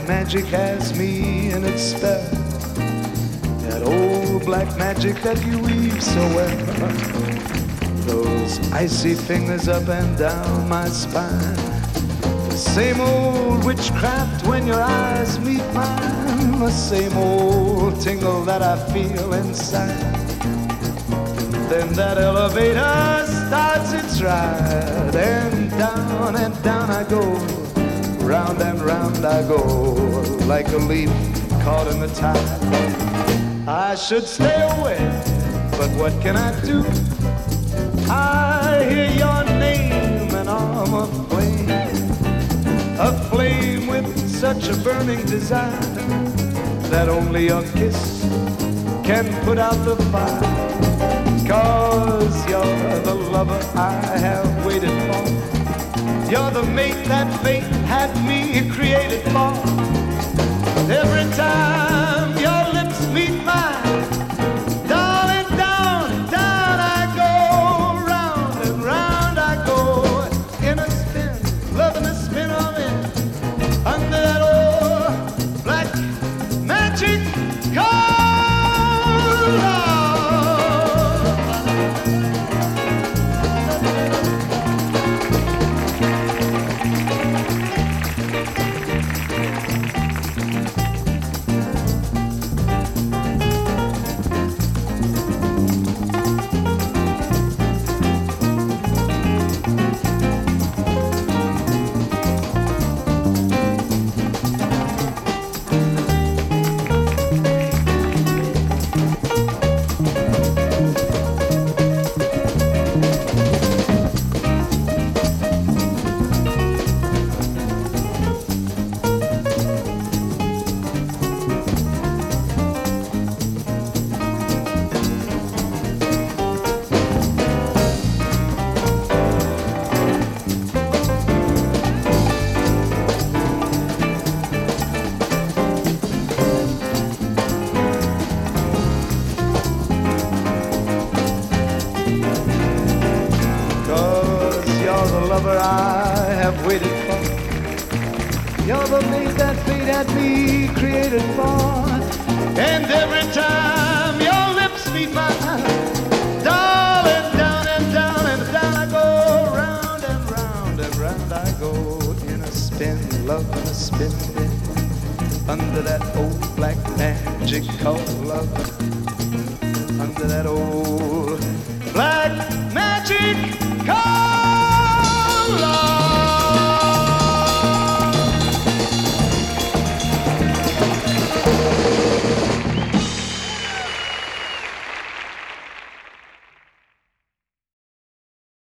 magic has me in its spell. That old black magic that you weave so well. Those icy fingers up and down my spine. The same old witchcraft when your eyes meet mine. The same old tingle that I feel inside. Then that elevator starts its ride, and down I go, round and round I go, like a leaf caught in the tide. I should stay away, but what can I do? I hear your name and I'm aflame with such a burning desire that only your kiss can put out the fire. 'Cause you're the lover I have waited for. You're the mate that fate had me created for. Every time your lips meet mine, darling, down I go, round and round I go, in a spin, loving the spin of it, under that old black magic car. I have waited for. You're the mate that fate had me created for. And every time your lips meet mine, darling, down and down and down I go, round and round and round I go, in a spin, love in a spin, under that old black magic called love.